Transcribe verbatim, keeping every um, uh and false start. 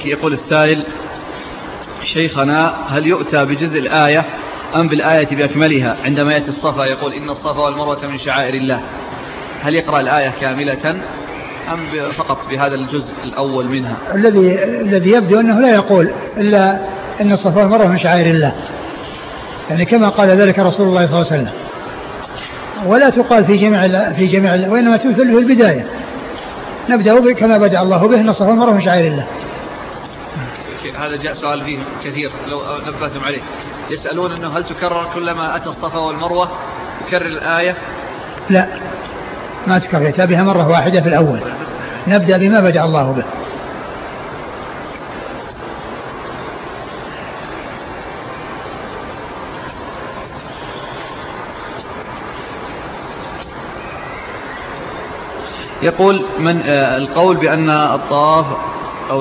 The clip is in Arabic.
يقول السائل: شيخنا، هل يؤتى بجزء الآية أم بالآية بأكملها؟ عندما يأتي الصفا يقول إن الصفا والمروة من شعائر الله، هل يقرأ الآية كاملة أم فقط بهذا الجزء الأول منها؟ الذي الذي يبدو أنه لا يقول إلا إن الصفا والمروة من شعائر الله، يعني كما قال ذلك رسول الله صلى الله عليه وسلم، ولا تقال في جميع في جميع وإنما تمثل في البداية. نبدأ كما بدأ الله به، إن الصفا والمروة من شعائر الله. هذا جاء سؤال فيه كثير لو نبهتم عليه، يسألون أنه هل تكرر كلما أتى الصفا والمروة يكرر الآية؟ لا، ما تكرر، يأتي بها مرة واحدة في الأول. نبدأ بما بدأ الله به. يقول من آه القول بأن الطواف